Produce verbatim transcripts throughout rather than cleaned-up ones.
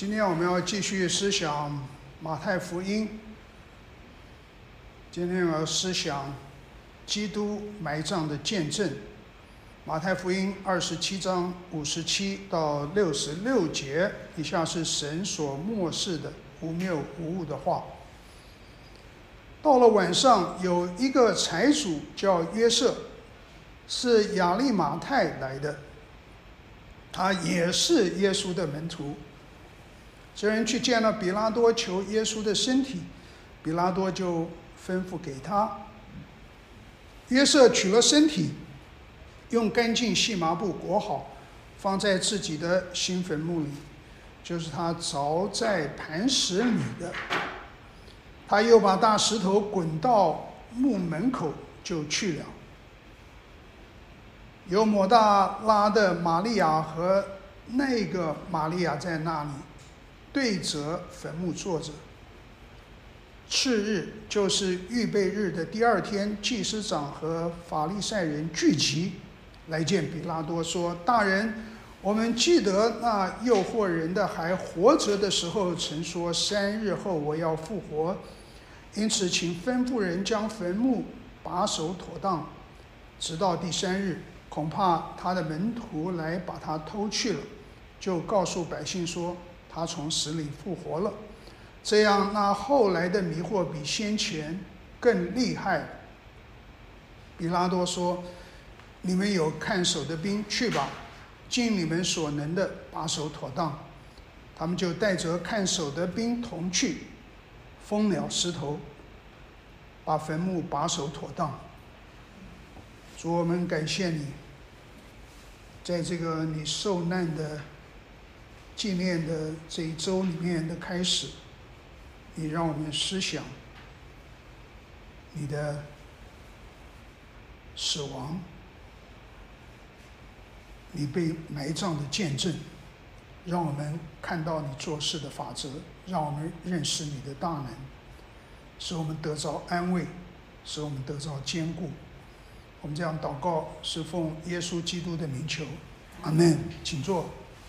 今天我们要继续思想马太福音。今天我要思想基督埋葬的见证。马太福音二十七章五十七到六十六节，以下是神所默示的无谬无误的话。到了晚上，有一个财主叫约瑟，是亚利马太来的，他也是耶稣的门徒。这人去见了比拉多，求耶稣的身体，比拉多就吩咐给他。约瑟取了身体，用干净细麻布裹好，放在自己的新坟墓里，就是他凿在磐石里的。他又把大石头滚到墓门口，就去了。有抹大拉的玛利亚和那个玛利亚在那里对着坟墓坐着。次日，就是预备日的第二天，祭司长和法利赛人聚集来见比拉多，说：大人，我们记得那诱惑人的还活着的时候，曾说三日后我要复活，因此请吩咐人将坟墓把守妥当，直到第三日，恐怕他的门徒来把他偷去了，就告诉百姓说他从死里复活了。这样，那后来的迷惑比先前更厉害。比拉多说：你们有看守的兵，去吧，尽你们所能的把守妥当。他们就带着看守的兵同去，封了石头，把坟墓把守妥当。主，我们感谢你，在这个你受难的纪念的这一周里面的开始，你让我们思想你的死亡，你被埋葬的见证，让我们看到你做事的法则，让我们认识你的大能，使我们得着安慰，使我们得着坚固。我们这样祷告，是奉耶稣基督的名求，阿们。请坐。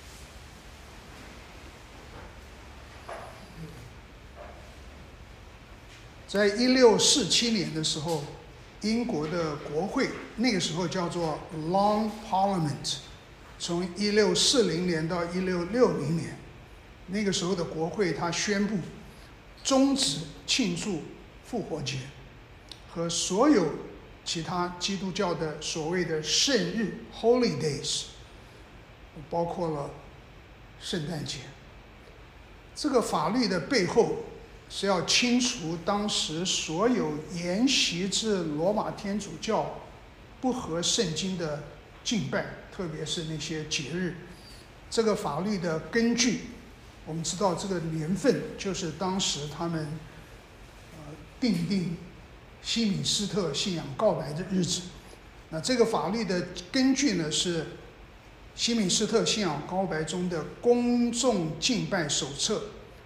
在一六四七年的时候，英国的国会，那个时候叫做 Long Parliament， 从一六四零年到一六六零年，那个时候的国会，他宣布终止庆祝复活节和所有其他基督教的所谓的圣日 holidays， 包括了圣诞节。这个法律的背后是要清除当时所有沿袭自罗马天主教不合圣经的敬拜，特别是那些节日。这个法律的根据，我们知道这个年份就是当时他们呃订定西敏斯特信仰告白的日子。那这个法律的根据呢，是西敏斯特信仰告白中的公众敬拜手册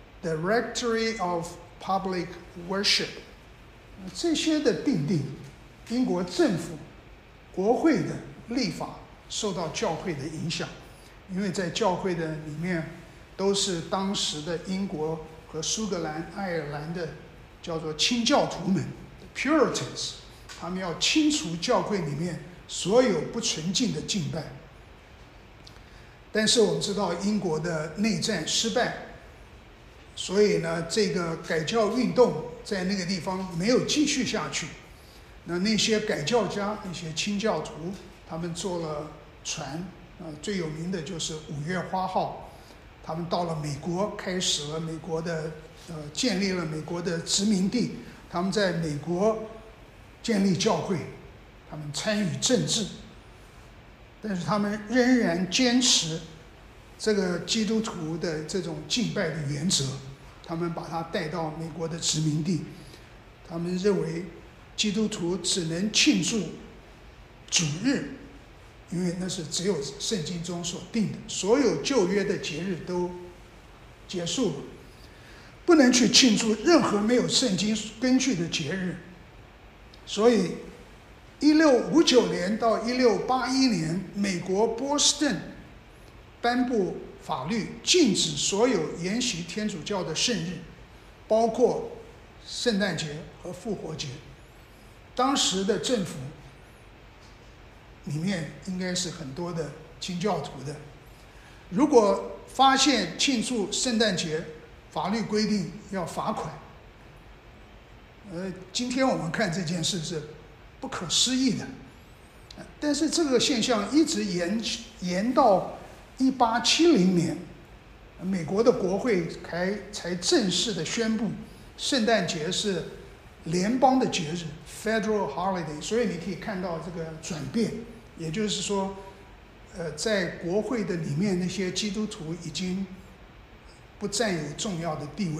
Directory of Public Worship。 这些的订定，英国政府国会的立法受到教会的影响，因为在教会的里面都是当时的英国和苏格兰、爱尔兰的叫做清教徒们 Puritans， 他们要清除教会里面所有不纯净的敬拜。但是我们知道英国的内战失败，所以呢，这个改教运动在那个地方没有继续下去。那那些改教家，那些清教徒，他们坐了船，呃，最有名的就是五月花号，他们到了美国，开始了美国的，呃，建立了美国的殖民地。他们在美国建立教会，他们参与政治，但是他们仍然坚持这个基督徒的这种敬拜的原则，他们把它带到美国的殖民地。他们认为基督徒只能庆祝主日，因为那是只有圣经中所定的，所有旧约的节日都结束了，不能去庆祝任何没有圣经根据的节日。所以一六五九年到一六八一年，美国波士顿颁布法律禁止所有沿袭天主教的圣日，包括圣诞节和复活节。当时的政府里面应该是很多的清教徒的，如果发现庆祝圣诞节，法律规定要罚款。呃，今天我们看这件事是不可思议的，但是这个现象一直延延到一八七零年，美国的国会才才正式的宣布圣诞节是联邦的节日 （Federal Holiday）， 所以你可以看到这个转变，也就是说，呃，在国会的里面那些基督徒已经不占有重要的地位。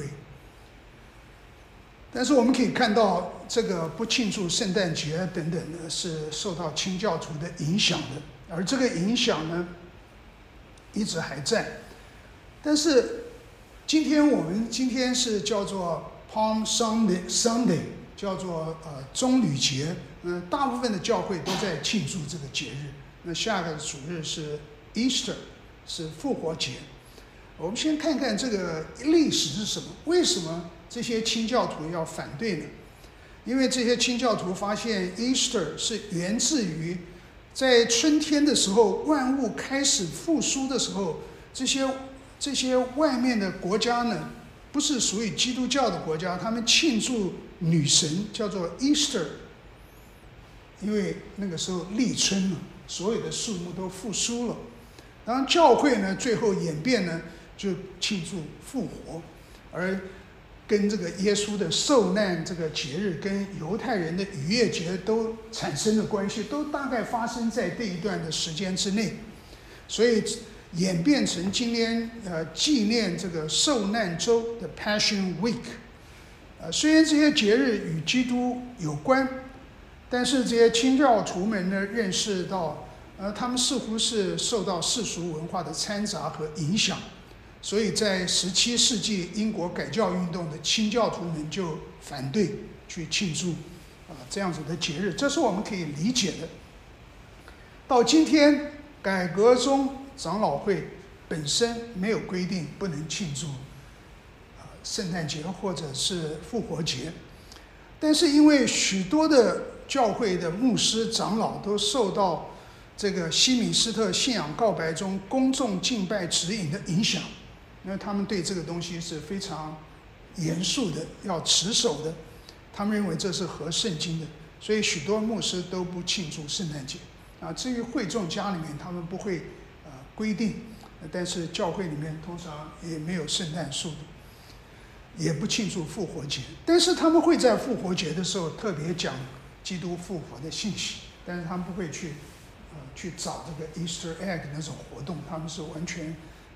但是我们可以看到，这个不庆祝圣诞节等等的，是受到清教徒的影响的，而这个影响呢，一直还在。但是今天我们今天是叫做 Palm Sunday Sunday， 叫做呃棕榈节，嗯、呃，大部分的教会都在庆祝这个节日。那下个主日是 Easter， 是复活节。我们先看看这个历史是什么，为什么这些清教徒要反对呢？因为这些清教徒发现 Easter 是源自于在春天的时候，万物开始复苏的时候，这些这些外面的国家呢，不是属于基督教的国家，他们庆祝女神叫做 Easter， 因为那个时候立春了，所有的树木都复苏了。然后教会呢，最后演变呢，就庆祝复活，而跟这个耶稣的受难这个节日跟犹太人的逾越节都产生了关系，都大概发生在这一段的时间之内，所以演变成今天呃纪念这个受难周的 Passion Week。呃，虽然这些节日与基督有关，但是这些清教徒们呢认识到，呃，他们似乎是受到世俗文化的掺杂和影响。所以在十七世纪英国改教运动的清教徒们就反对去庆祝啊、呃、这样子的节日，这是我们可以理解的。到今天，改革中长老会本身没有规定不能庆祝啊、呃、圣诞节或者是复活节，但是因为许多的教会的牧师长老都受到这个西敏斯特信仰告白中公众敬拜指引的影响，因为他们对这个东西是非常严肃的，要持守的，他们认为这是合圣经的，所以许多牧师都不庆祝圣诞节啊。至于会众家里面，他们不会呃规定，但是教会里面通常也没有圣诞树的，也不庆祝复活节，但是他们会在复活节的时候特别讲基督复活的信息，但是他们不会去呃去找这个 Easter egg 那种活动，他们是完全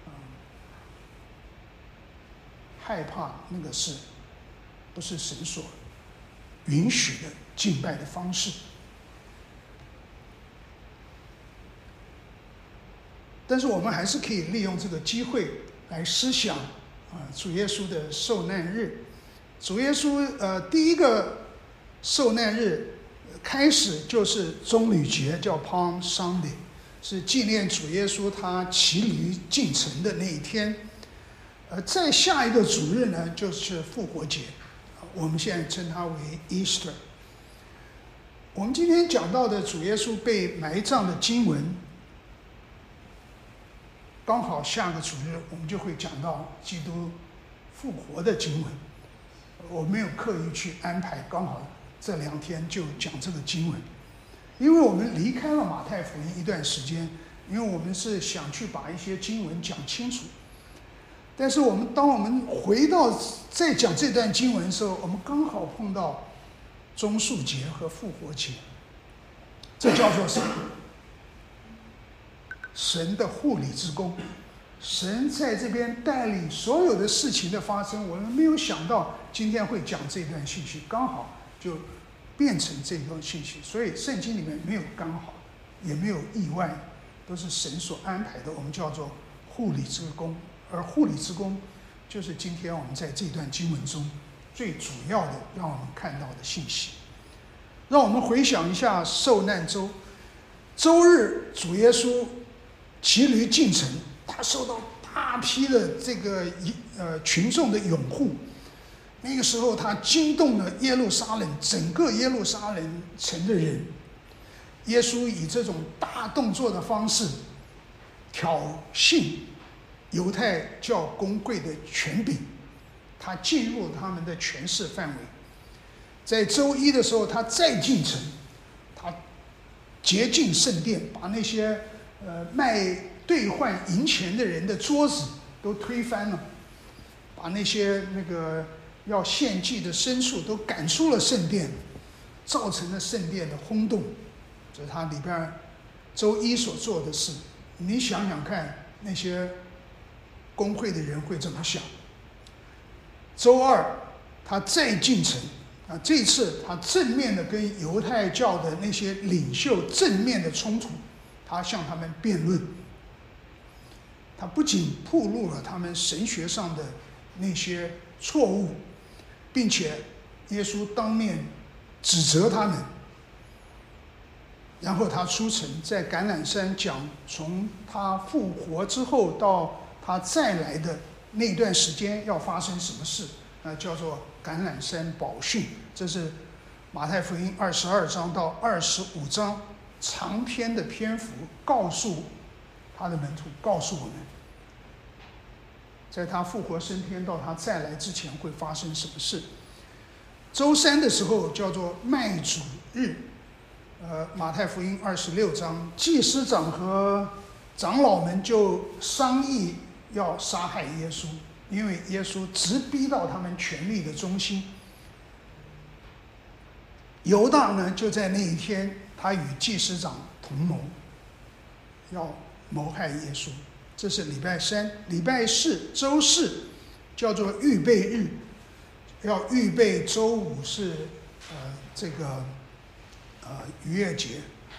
害怕那个是不是神所允许的敬拜的方式。但是我们还是可以利用这个机会来思想啊，主耶稣的受难日。主耶稣呃第一个受难日开始就是棕榈节，叫 Palm Sunday， 是纪念主耶稣他骑驴进城的那一天。呃，再下一个主日呢，就是复活节，我们现在称它为 Easter。我们今天讲到的主耶稣被埋葬的经文，刚好下个主日我们就会讲到基督复活的经文。我没有刻意去安排，刚好这两天就讲这个经文，因为我们离开了马太福音一段时间，因为我们是想去把一些经文讲清楚。但是我们当我们回到再讲这段经文的时候，我们刚好碰到棕树节和复活节，这叫做什么？神的护理之功，神在这边带领所有的事情的发生。我们没有想到今天会讲这段信息，刚好就变成这段信息。所以圣经里面没有刚好，也没有意外，都是神所安排的，我们叫做护理之功。而护理之功就是今天我们在这段经文中最主要的让我们看到的信息。让我们回想一下受难周，周日主耶稣骑驴进城，他受到大批的这个呃群众的拥护。那个时候，他惊动了耶路撒冷整个耶路撒冷城的人。耶稣以这种大动作的方式挑衅犹太教公会的权柄，他进入他们的权势范围。在周一的时候，他再进城，他洁净圣殿，把那些呃卖兑换银钱的人的桌子都推翻了，把那些那个要献祭的牲畜都赶出了圣殿，造成了圣殿的轰动。这是他礼拜周一所做的事。你想想看，那些公会的人会怎么想？周二他再进城啊，这次他正面的跟犹太教的那些领袖正面的冲突，他向他们辩论。他不仅暴露了他们神学上的那些错误，并且耶稣当面指责他们。然后他出城，在橄榄山讲从他复活之后到他再来的那段时间要发生什么事，那叫做橄榄山宝训。这是马太福音二十二章到二十五章长篇的篇幅，告诉他的门徒，告诉我们，在他复活升天到他再来之前会发生什么事。周三的时候叫做麦主日。呃，马太福音二十六章，祭司长和长老们就商议要杀害耶稣，因为耶稣直逼到他们权力的中心。犹大呢，就在那一天，他与祭司长同谋，要谋害耶稣。这是礼拜三。礼拜四，周四叫做预备日，要预备周五是呃这个。呃，逾越节，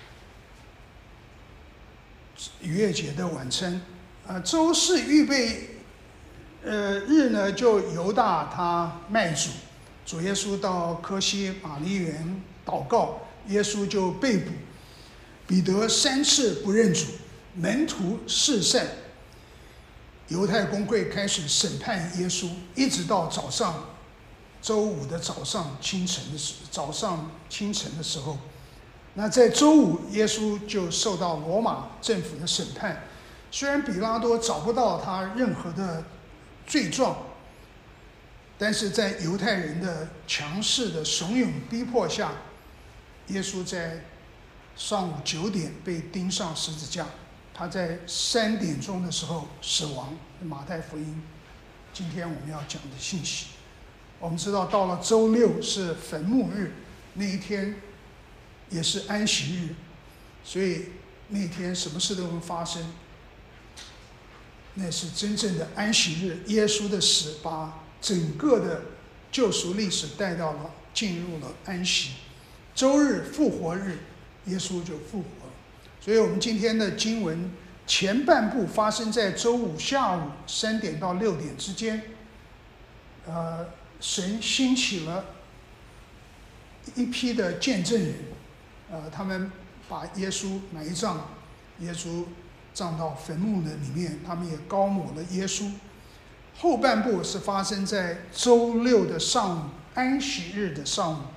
逾越节的晚餐，呃，周四预备，呃日呢，就犹大他卖主，主耶稣到科西玛丽园祷告，耶稣就被捕，彼得三次不认主，门徒四散，犹太公会开始审判耶稣，一直到早上，周五的早上清晨的时，早上清晨的时候。那在周五，耶稣就受到罗马政府的审判。虽然比拉多找不到他任何的罪状，但是在犹太人的强势的怂恿逼迫下，耶稣在上午九点被钉上十字架。他在三点钟的时候死亡。马太福音今天我们要讲的信息。我们知道，到了周六是坟墓日，那一天也是安息日，所以那天什么事都能发生。那是真正的安息日，耶稣的死把整个的救赎历史带到了进入了安息。周日复活日，耶稣就复活了。所以我们今天的经文前半部发生在周五下午三点到六点之间。呃，神兴起了一批的见证人。呃，他们把耶稣埋葬，耶稣葬到坟墓的里面，他们也膏抹了耶稣。后半部是发生在周六的上午，安息日的上午。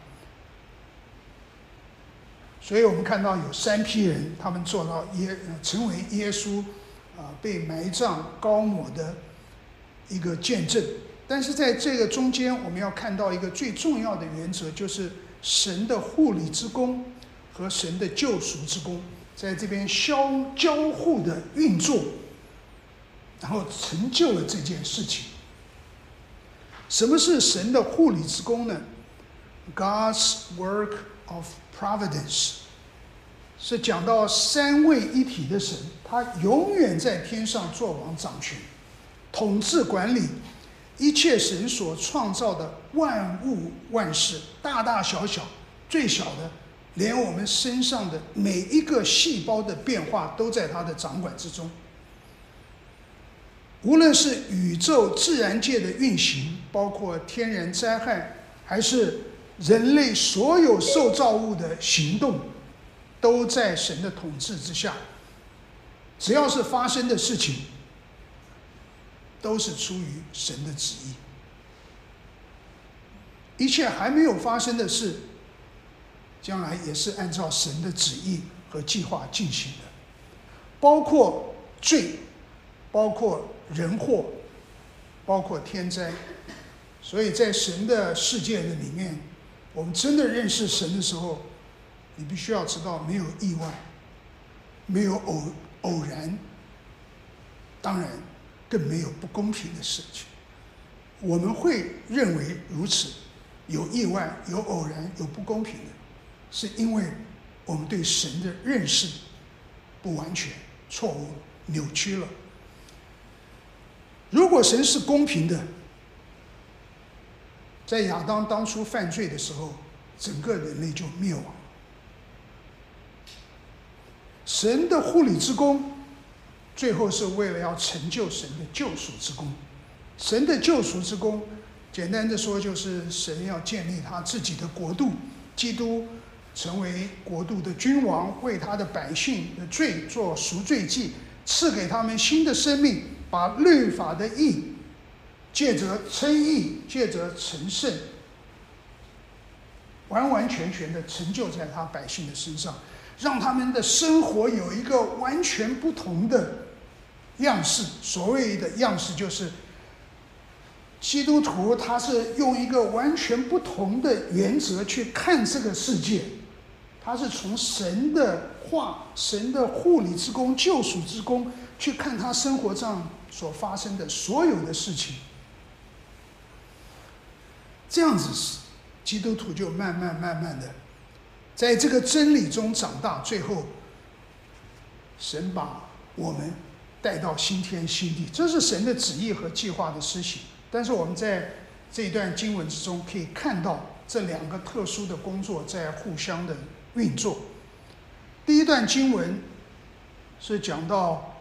所以我们看到有三批人，他们做到耶，成为耶稣啊、呃、被埋葬、膏抹的一个见证。但是在这个中间，我们要看到一个最重要的原则，就是神的护理之功和神的救赎之功在这边交交互的运作，然后成就了这件事情。什么是神的护理之功呢？ God's work of providence 是讲到三位一体的神，他永远在天上作王掌权，统治管理一切神所创造的万物万事，大大小小，最小的连我们身上的每一个细胞的变化都在他的掌管之中。无论是宇宙自然界的运行，包括天然灾害，还是人类所有受造物的行动，都在神的统治之下。只要是发生的事情， 都是出于神的旨意。一切还没有发生的事，将来也是按照神的旨意和计划进行的，包括罪，包括人祸，包括天灾。所以在神的世界的里面，我们真的认识神的时候，你必须要知道没有意外，没有偶偶然，当然更没有不公平的事情。我们会认为如此，有意外，有偶然，有不公平的，是因为我们对神的认识不完全、错误、扭曲了。如果神是公平的，在亚当当初犯罪的时候，整个人类就灭亡了。神的护理之功，最后是为了要成就神的救赎之功。神的救赎之功，简单的说，就是神要建立他自己的国度，基督成为国度的君王，为他的百姓的罪做赎罪祭，赐给他们新的生命，把律法的义借着称义，借着成圣，完完全全的成就在他百姓的身上，让他们的生活有一个完全不同的样式。所谓的样式，就是基督徒他是用一个完全不同的原则去看这个世界，他是从神的话、神的护理之功、救赎之功去看他生活上所发生的所有的事情。这样子，基督徒就慢慢慢慢的在这个真理中长大，最后神把我们带到新天新地，这是神的旨意和计划的施行。但是我们在这一段经文之中可以看到这两个特殊的工作在互相的运作。第一段经文是讲到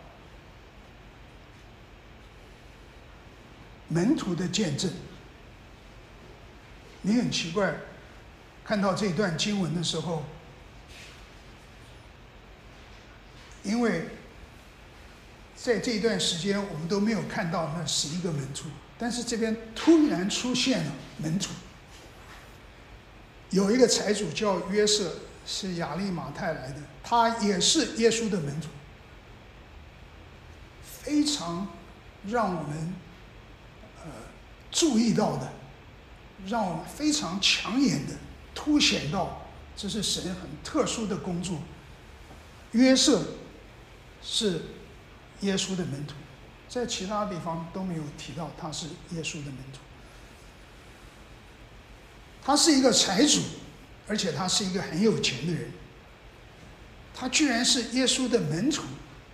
门徒的见证。你很奇怪，看到这段经文的时候，因为在这一段时间我们都没有看到那十一个门徒，但是这边突然出现了门徒。有一个财主叫约瑟，是亚利马太来的，他也是耶稣的门徒。非常让我们呃注意到的，让我们非常抢眼的凸显到，这是神很特殊的工作。约瑟是耶稣的门徒，在其他地方都没有提到他是耶稣的门徒。他是一个财主，而且他是一个很有钱的人，他居然是耶稣的门徒。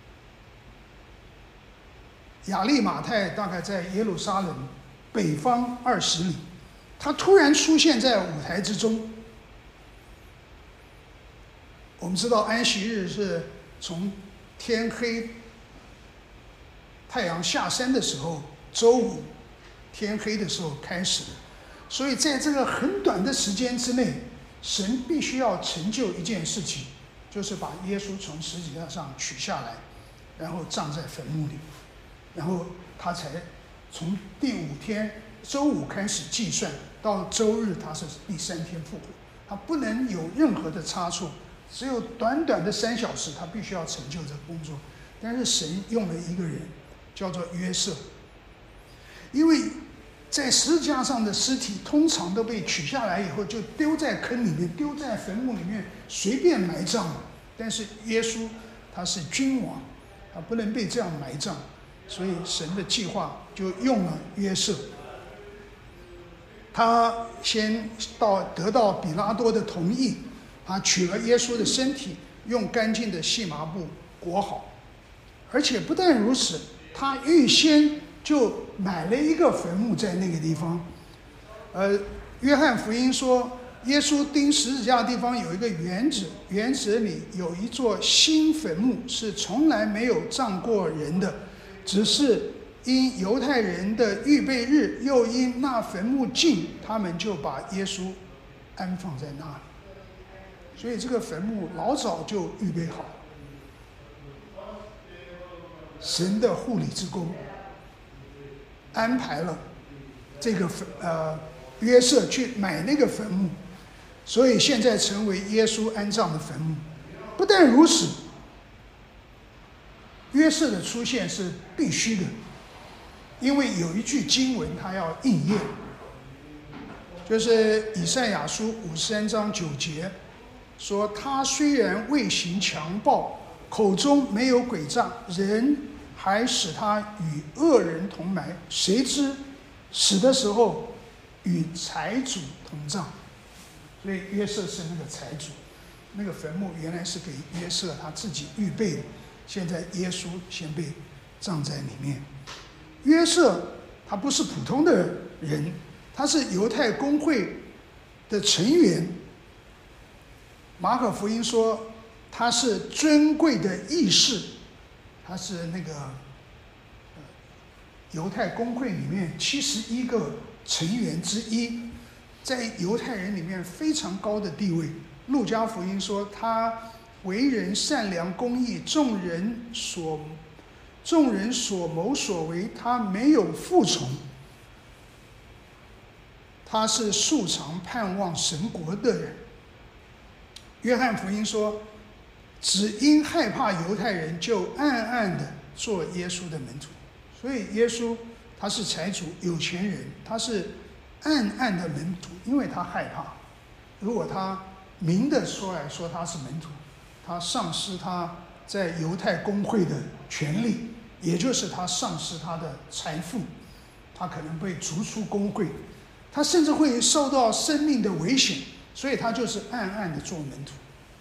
亚利马太大概在耶路撒冷北方二十里，他突然出现在舞台之中。我们知道安息日是从天黑太阳下山的时候，周五天黑的时候开始的，所以在这个很短的时间之内，神必须要成就一件事情，就是把耶稣从十字架上取下来，然后葬在坟墓里，然后他才从第五天周五开始计算，到周日他是第三天复活，他不能有任何的差错，只有短短的三小时，他必须要成就这个工作。但是神用了一个人，叫做约瑟，因为在十字架上的尸体通常都被取下来以后就丢在坑里面，丢在坟墓里面，随便埋葬了。但是耶稣他是君王，他不能被这样埋葬，所以神的计划就用了约瑟。他先到得到比拉多的同意，他取了耶稣的身体，用干净的细麻布裹好，而且不但如此，他预先就买了一个坟墓在那个地方。呃，约翰福音说，耶稣钉十字架的地方有一个园子，园子里有一座新坟墓，是从来没有葬过人的，只是因犹太人的预备日，又因那坟墓近，他们就把耶稣安放在那里。所以这个坟墓老早就预备好。神的护理之功， 安排了这个呃约瑟去买那个坟墓，所以现在成为耶稣安葬的坟墓。不但如此，约瑟的出现是必须的，因为有一句经文他要应验，就是以赛亚书五十三章九节说，他虽然未行强暴，口中没有诡诈，人还使他与恶人同埋，谁知死的时候与财主同葬。所以约瑟是那个财主，那个坟墓原来是给约瑟他自己预备的，现在耶稣先被葬在里面。约瑟他不是普通的人，他是犹太公会的成员。马可福音说他是尊贵的议士，他是那个犹太公会里面七十一个成员之一，在犹太人里面非常高的地位。路加福音说他为人善良公义，众人所众人所谋所为，他没有服从。他是素常盼望神国的人。约翰福音说，只因害怕犹太人，就暗暗的做耶稣的门徒。所以耶稣他是财主有钱人，他是暗暗的门徒，因为他害怕，如果他明的说来说他是门徒，他丧失他在犹太公会的权利，也就是他丧失他的财富，他可能被逐出公会，他甚至会受到生命的危险，所以他就是暗暗的做门徒。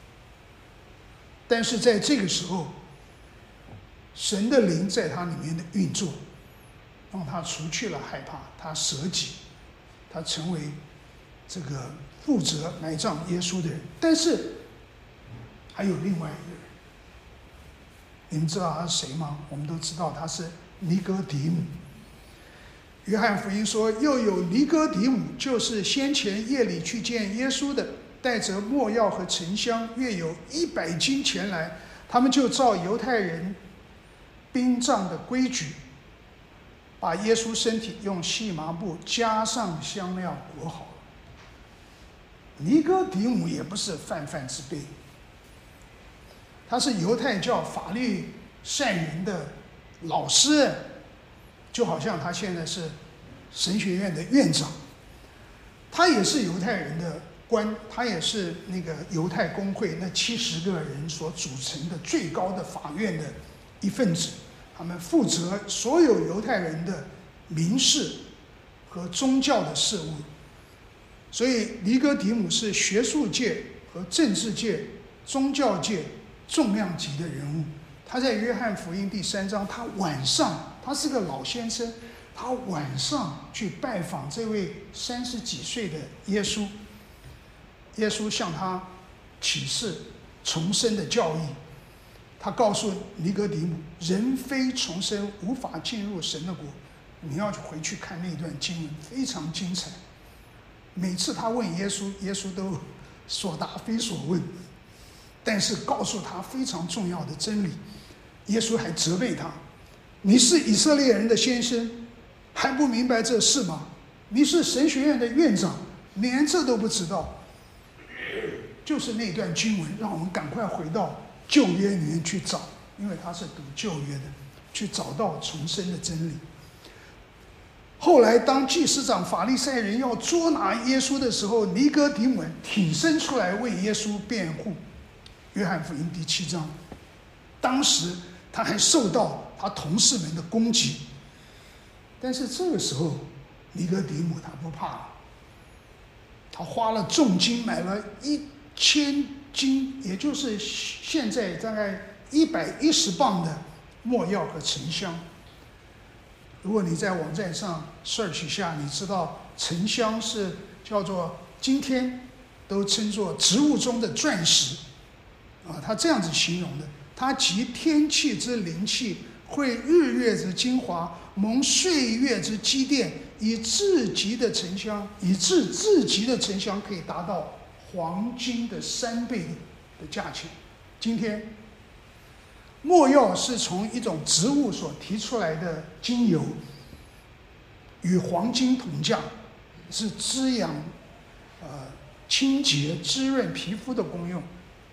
但是在这个时候，神的灵在他里面的运作，让他除去了害怕，他舍己，他成为这个负责埋葬耶稣的人。但是还有另外一个人，你们知道他是谁吗？我们都知道他是尼哥底母。约翰福音说，又有尼哥底母，就是先前夜里去见耶稣的，带着没药和沉香，约有一百斤前来。他们就照犹太人殡葬的规矩，把耶稣身体用细麻布加上香料裹好了。尼哥底母也不是泛泛之辈，他是犹太教法律善人的老师，就好像他现在是神学院的院长，他也是犹太人的官，他也是那个犹太公会那七十个人所组成的最高的法院的一份子，他们负责所有犹太人的民事和宗教的事务。所以尼哥底母是学术界和政治界、宗教界重量级的人物。他在约翰福音第三章，他晚上，他是个老先生，他晚上去拜访这位三十几岁的耶稣。耶稣向他启示重生的教义，他告诉尼哥底母，人非重生无法进入神的国。你要回去看那段经文，非常精彩。每次他问耶稣，耶稣都所答非所问，但是告诉他非常重要的真理。耶稣还责备他，你是以色列人的先生，还不明白这事吗？你是神学院的院长，连这都不知道。就是那段经文让我们赶快回到旧约里面去找，因为他是读旧约的，去找到重生的真理。后来当祭司长法利赛人要捉拿耶稣的时候，尼哥底母挺身出来为耶稣辩护。约翰福音第七章，当时他还受到他同事们的攻击，但是这个时候尼哥底母他不怕了，他花了重金买了一千斤，也就是现在大概一百一十磅的没药和沉香。如果你在网站上 search 一下，你知道沉香是叫做今天都称作植物中的钻石啊，他这样子形容的，它集天气之灵气，会日月之精华，蒙岁月之积淀，以至极的沉香，以致至极的沉香可以达到黄金的三倍的价钱。今天没药是从一种植物所提出来的精油， 与黄金同价，是滋养、呃清洁、滋润皮肤的功用。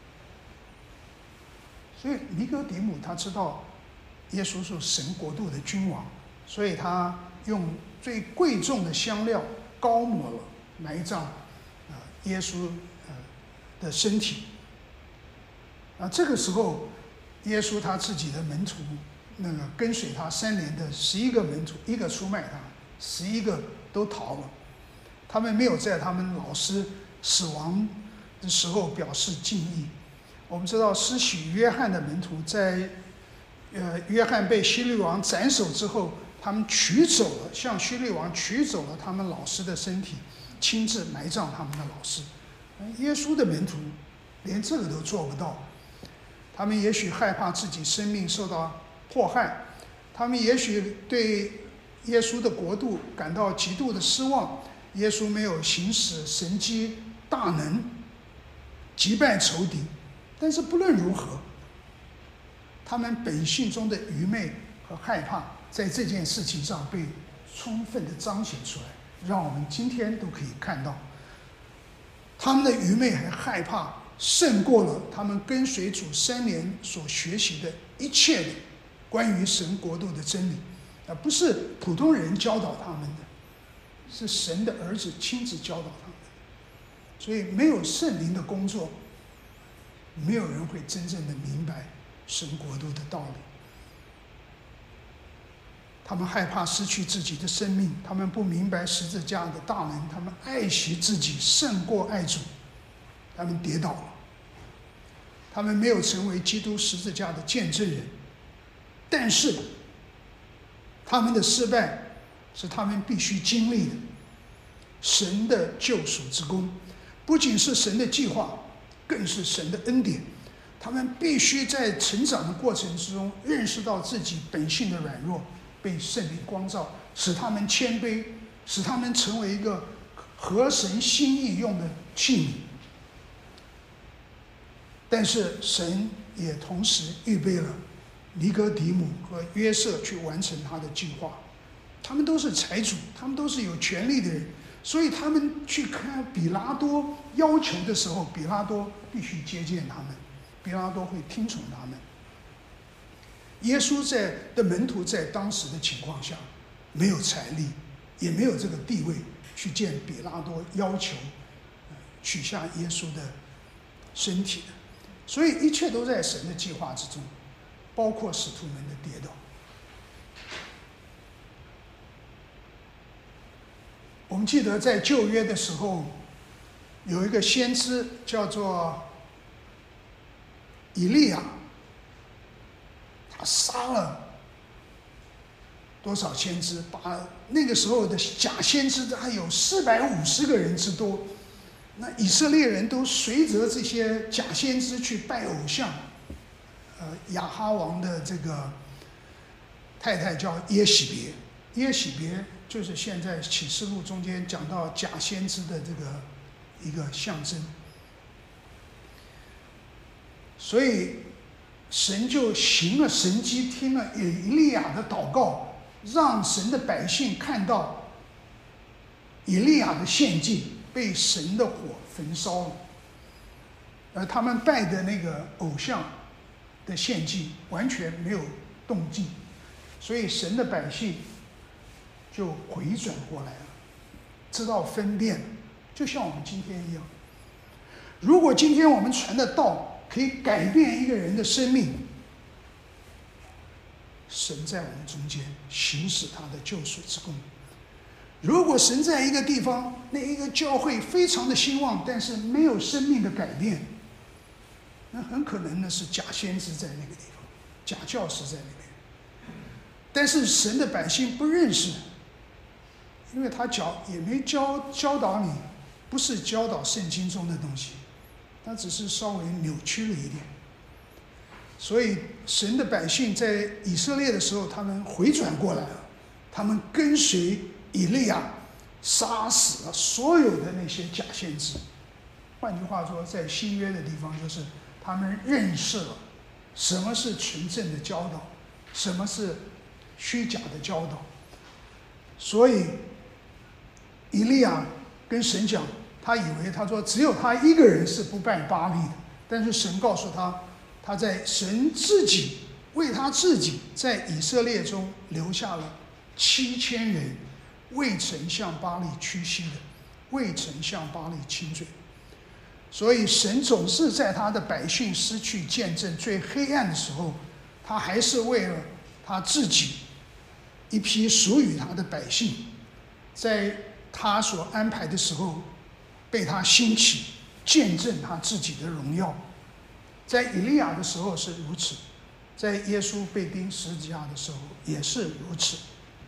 所以尼哥底母他知道耶稣是神国度的君王，所以他用最贵重的香料膏抹了埋葬啊耶稣呃的身体。啊，这个时候，耶稣他自己的门徒，那个跟随他三年的十一个门徒，一个出卖他，十一个都逃了。他们没有在他们老师死亡的时候表示敬意。我们知道施洗约翰的门徒在，呃，约翰被希律王斩首之后，他们取走了，向希律王取走了他们老师的身体，亲自埋葬他们的老师。耶稣的门徒连这个都做不到。他们也许害怕自己生命受到迫害，他们也许对耶稣的国度感到极度的失望。耶稣没有行使神迹大能，击败仇敌，但是不论如何，他们本性中的愚昧和害怕，在这件事情上被充分的彰显出来，让我们今天都可以看到，他们的愚昧和害怕胜过了他们跟随主三年所学习的一切的关于神国度的真理，而不是普通人教导他们的，是神的儿子亲自教导他们的。所以没有圣灵的工作，没有人会真正的明白神国度的道理。他们害怕失去自己的生命，他们不明白十字架的大能，他们爱惜自己胜过爱主，他们跌倒了。他们没有成为基督十字架的见证人，但是他们的失败是他们必须经历的。神的救赎之功不仅是神的计划，更是神的恩典。他们必须在成长的过程之中认识到自己本性的软弱，被圣灵光照，使他们谦卑，使他们成为一个合神心意用的器皿。但是神也同时预备了尼哥底母和约瑟去完成他的计划。他们都是财主，他们都是有权力的人，所以他们去看比拉多要求的时候，比拉多必须接见他们，比拉多会听从他们。耶稣在的门徒在当时的情况下没有财力，也没有这个地位去见比拉多要求取下耶稣的身体的，所以一切都在神的计划之中，包括使徒们的跌倒。我们记得在旧约的时候，有一个先知叫做以利亚，他杀了多少先知？把那个时候的假先知还有四百五十个人之多。那以色列人都随着这些假先知去拜偶像。呃，亚哈王的这个太太叫耶洗别，耶洗别就是现在启示录中间讲到假先知的这个一个象征。所以神就行了神迹，听了以利亚的祷告，让神的百姓看到以利亚的献祭被神的火焚烧了，而他们拜的那个偶像的献祭完全没有动静，所以神的百姓就回转过来了，知道分辨，就像我们今天一样。如果今天我们传的道可以改变一个人的生命，神在我们中间行使他的救赎之功。如果神在一个地方，那一个教会非常的兴旺，但是没有生命的改变，那很可能呢是假先知在那个地方，假教师在那边。但是神的百姓不认识，因为他教也没教教导你，不是教导圣经中的东西，他只是稍微扭曲了一点。所以神的百姓在以色列的时候，他们回转过来了，他们跟随以利亚，杀死了所有的那些假先知。换句话说，在新约的地方，就是他们认识了什么是纯正的教导，什么是虚假的教导。 所以以利亚跟神讲，他以为他说只有他一个人是不拜巴力的，但是神告诉他，他在神自己为他自己在以色列中留下了七千人，未曾向巴力屈膝的，未曾向巴力亲嘴。所以神总是在他的百姓失去见证最黑暗的时候，他还是为了他自己一批属于他的百姓，在他所安排的时候被他兴起，见证他自己的荣耀。在以利亚的时候是如此，在耶稣被钉十字架的时候也是如此。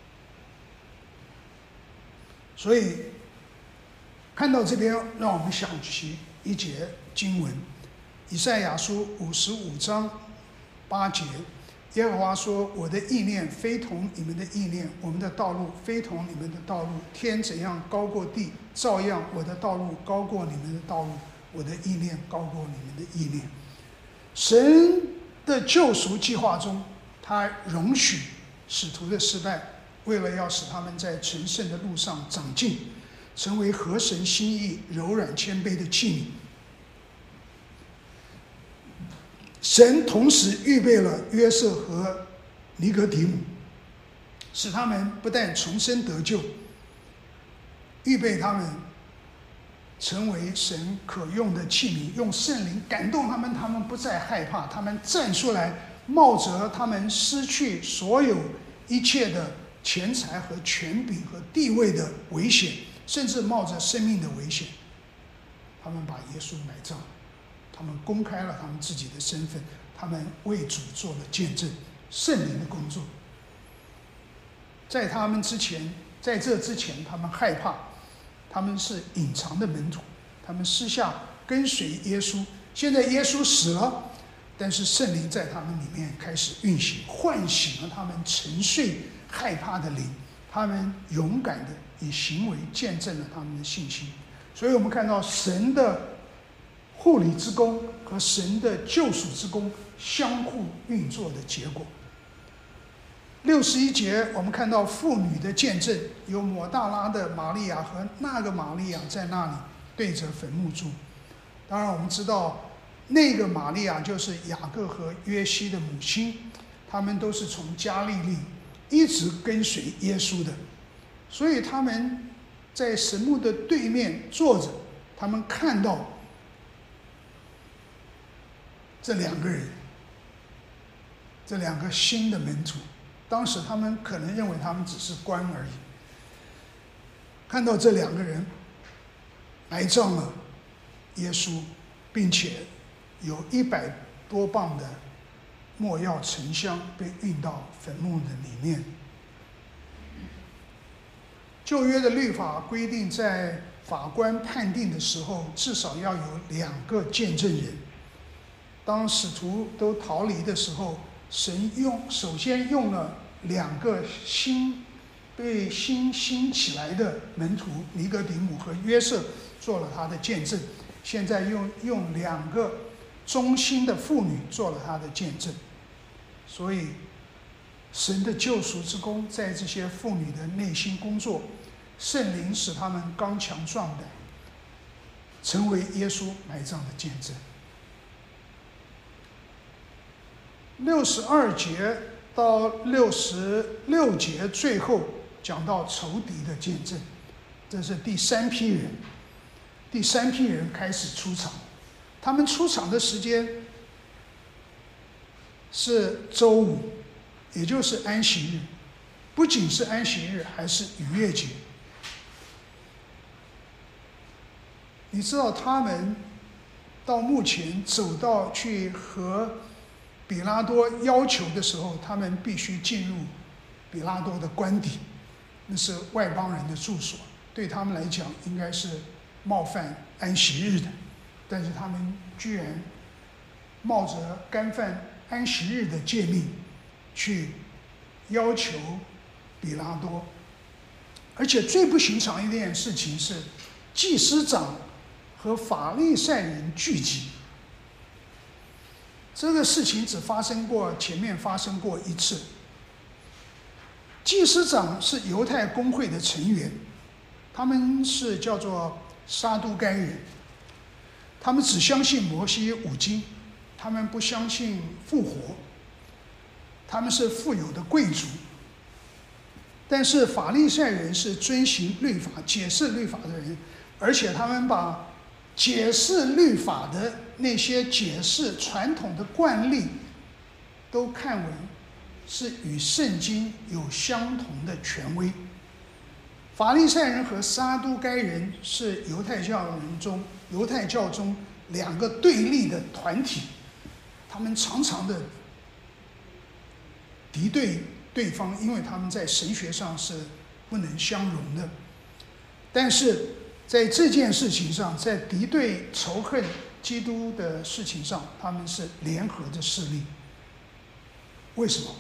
所以看到这边，让我们想起一节经文，以赛亚书五十五章八节，耶和华说，我的意念非同你们的意念，我们的道路非同你们的道路，天怎样高过地，照样我的道路高过你们的道路，我的意念高过你们的意念。神的救赎计划中，他容许使徒的失败，为了要使他们在成圣的路上长进，成为合神心意、柔软谦卑的器皿。神同时预备了约瑟和尼哥底母，使他们不但重生得救，预备他们成为神可用的器皿，用圣灵感动他们，他们不再害怕，他们站出来，冒着他们失去所有一切的钱财和权柄和地位的危险，甚至冒着生命的危险，他们把耶稣埋葬，他们公开了他们自己的身份，他们为主做了见证，圣灵的工作。在他们之前，在这之前，他们害怕，他们是隐藏的门徒，他们私下跟随耶稣。现在耶稣死了，但是圣灵在他们里面开始运行，唤醒了他们沉睡害怕的灵，他们勇敢的以行为见证了他们的信心。所以我们看到神的护理之功和神的救赎之功相互运作的结果。六十一节，我们看到妇女的见证，有抹大拉的玛利亚和那个玛利亚在那里对着坟墓住。当然我们知道那个玛利亚就是雅各和约西的母亲，他们都是从加利利一直跟随耶稣的，所以他们在神墓的对面坐着，他们看到这两个人，这两个新的门徒。当时他们可能认为他们只是官而已，看到这两个人埋葬了耶稣，并且有一百多磅的没药沉香被运到坟墓的里面。旧约的律法规定，在法官判定的时候，至少要有两个见证人。当使徒都逃离的时候，神用首先用了两个新被新兴起来的门徒尼哥底母和约瑟做了他的见证，现在用用两个忠心的妇女做了他的见证。所以神的救赎之功在这些妇女的内心工作，圣灵使他们刚强壮胆，成为耶稣埋葬的见证。六十二节到六十六节最后讲到仇敌的见证，这是第三批人。第三批人开始出场，他们出场的时间是周五，也就是安息日，不仅是安息日，还是逾越节。你知道他们到目前走到去和比拉多要求的时候，他们必须进入比拉多的官邸，那是外邦人的住所，对他们来讲应该是冒犯安息日的，但是他们居然冒着干犯安息日的诫命去要求比拉多。而且最不寻常一件事情是，祭司长和法利赛人聚集。这个事情只发生过前面发生过一次， 祭司长是犹太公会的成员，他们是叫做撒都该人，他们只相信摩西五经，他们不相信复活，他们是富有的贵族。但是法利赛人是遵行律法、解释律法的人，而且他们把解释律法的那些解释传统的惯例都看为是与圣经有相同的权威。法利赛人和撒都该人是犹太教人中犹太教中两个对立的团体，他们常常的敌对对方，因为他们在神学上是不能相容的。但是在这件事情上，在敌对仇恨基督的事情上，他们是联合的势力。为什么？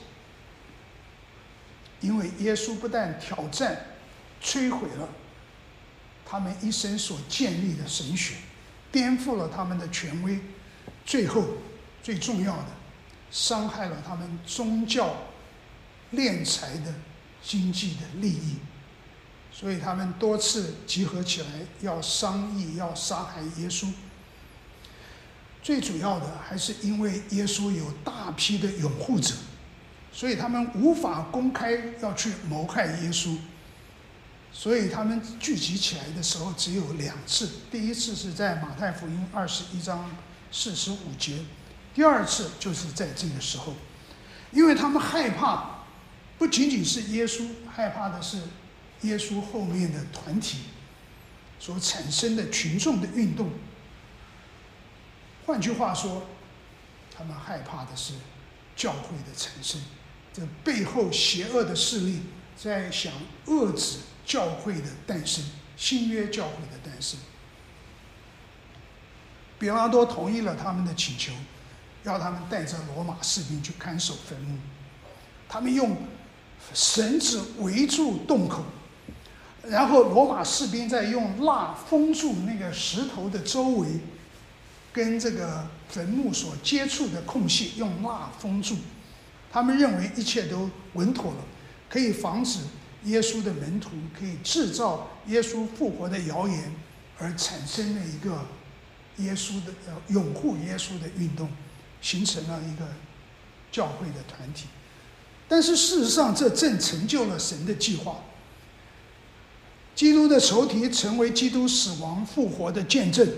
因为耶稣不但挑战摧毁了他们一生所建立的神学，颠覆了他们的权威，最后最重要的，伤害了他们宗教敛财的经济的利益。所以他们多次集合起来要商议，要杀害耶稣。最主要的还是因为耶稣有大批的拥护者，所以他们无法公开要去谋害耶稣。所以他们聚集起来的时候只有两次，第一次是在马太福音二十一章四十五节，第二次就是在这个时候。因为他们害怕不仅仅是耶稣，害怕的是耶稣后面的团体所产生的群众的运动。换句话说，他们害怕的是教会的产生，这背后邪恶的势力在想遏制教会的诞生，新约教会的诞生。比拉多同意了他们的请求，要他们带着罗马士兵去看守坟墓。他们用绳子围住洞口，然后罗马士兵再用蜡封住那个石头的周围，跟这个坟墓所接触的空隙用蜡封住。他们认为一切都稳妥了，可以防止耶稣的门徒可以制造耶稣复活的谣言，而产生了一个耶稣的呃拥护耶稣的运动，形成了一个教会的团体。但是事实上，这正成就了神的计划。基督的仇敌成为基督死亡复活的见证。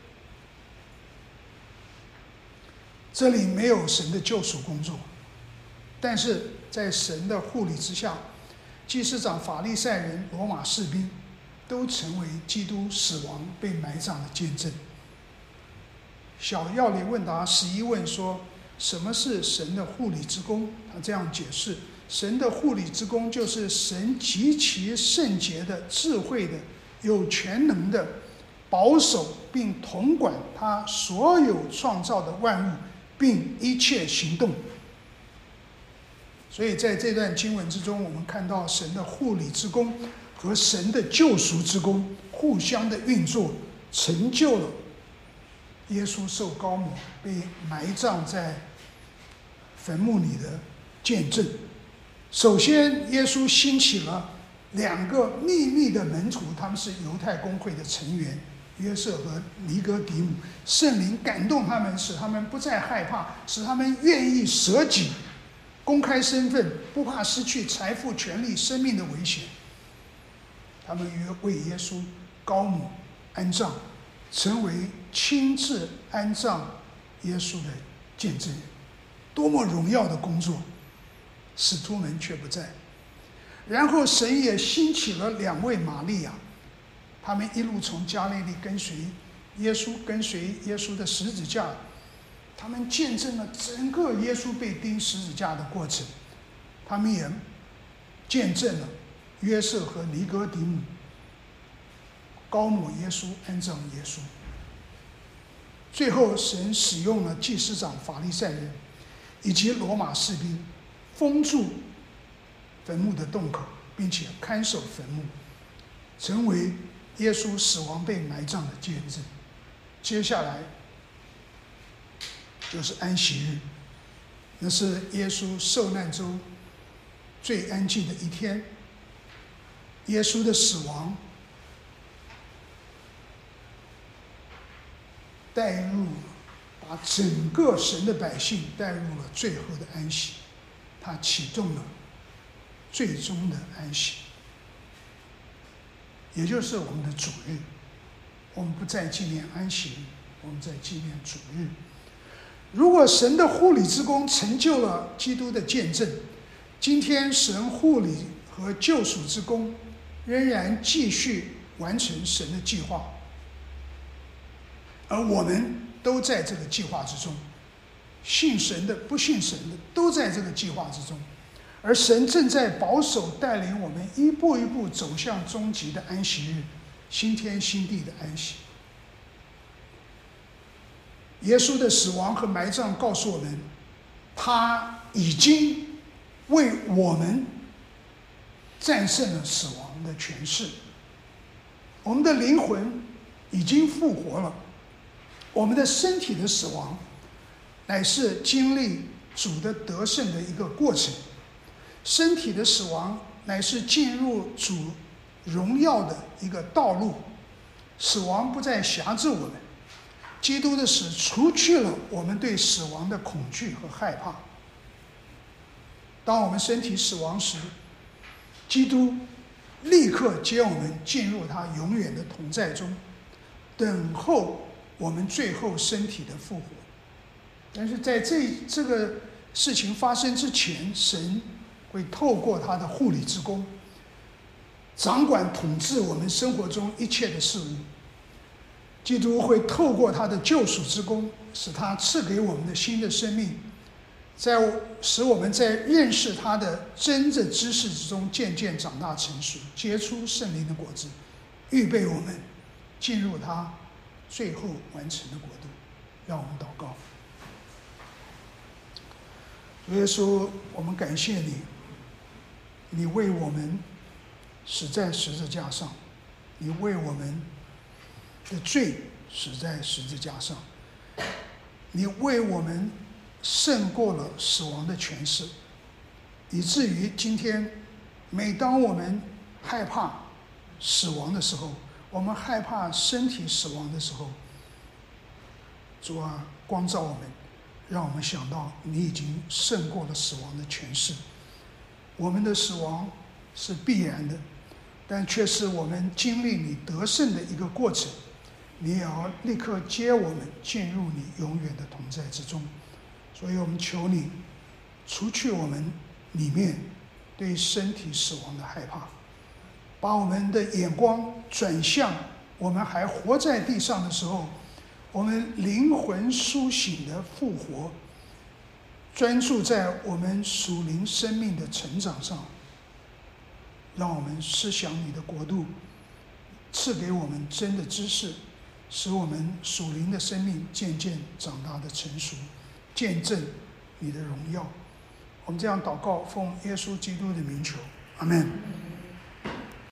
这里没有神的救赎工作，但是在神的护理之下，祭司长、法利赛人、罗马士兵都成为基督死亡被埋葬的见证。小要理问答十一问说，什么是神的护理之功？他这样解释：神的护理之功就是神极其圣洁的、智慧的、有全能的，保守并统管他所有创造的万物，并一切行动。所以在这段经文之中，我们看到神的护理之功和神的救赎之功互相的运作，成就了耶稣受膏抹、被埋葬在坟墓里的见证。首先，耶稣兴起了两个秘密的门徒，他们是犹太公会的成员，约瑟和尼哥底母。圣灵感动他们，使他们不再害怕，使他们愿意舍己，公开身份，不怕失去财富、权力、生命的危险。他们为耶稣膏抹、安葬，成为亲自安葬耶稣的见证人。多么荣耀的工作！使徒们却不在。然后神也兴起了两位玛利亚，他们一路从加利利跟随耶稣，跟随耶稣的十字架，他们见证了整个耶稣被钉十字架的过程。他们也见证了约瑟和尼哥底母膏抹耶稣、安葬耶稣。最后神使用了祭司长、法利赛人以及罗马士兵，封住坟墓的洞口，并且看守坟墓，成为耶稣死亡被埋葬的见证。接下来就是安息日，那是耶稣受难周最安静的一天。耶稣的死亡带入了，把整个神的百姓带入了最后的安息，他启动了最终的安息，也就是我们的主日。我们不再纪念安息日，我们在纪念主日。如果神的护理之功成就了基督的见证，今天神护理和救赎之功仍然继续完成神的计划，而我们都在这个计划之中，信神的不信神的都在这个计划之中，而神正在保守带领我们一步一步走向终极的安息日，新天新地的安息。耶稣的死亡和埋葬告诉我们，他已经为我们战胜了死亡的权势，我们的灵魂已经复活了，我们的身体的死亡乃是经历主的得胜的一个过程，身体的死亡乃是进入主荣耀的一个道路，死亡不再辖制我们，基督的死除去了我们对死亡的恐惧和害怕。当我们身体死亡时，基督立刻接我们进入他永远的同在中，等候我们最后身体的复活。但是在这这个事情发生之前，神会透过他的护理之功，掌管统治我们生活中一切的事物。基督会透过他的救赎之功，使他赐给我们的新的生命，在使我们在认识他的真正知识之中渐渐长大成熟，结出圣灵的果子，预备我们进入他最后完成的国度。让我们祷告。主耶稣，我们感谢你，你为我们死在十字架上，你为我们的罪死在十字架上，你为我们胜过了死亡的权势，以至于今天每当我们害怕死亡的时候，我们害怕身体死亡的时候，主啊，光照我们，让我们想到你已经胜过了死亡的权势。我们的死亡是必然的，但却是我们经历你得胜的一个过程，你也要立刻接我们进入你永远的同在之中。所以我们求你除去我们里面对身体死亡的害怕，把我们的眼光转向我们还活在地上的时候，我们灵魂苏醒的复活，专注在我们属灵生命的成长上，让我们思想你的国度，赐给我们真的知识，使我们属灵的生命渐渐长大的成熟，见证你的荣耀。我们这样祷告，奉耶稣基督的名求，阿们。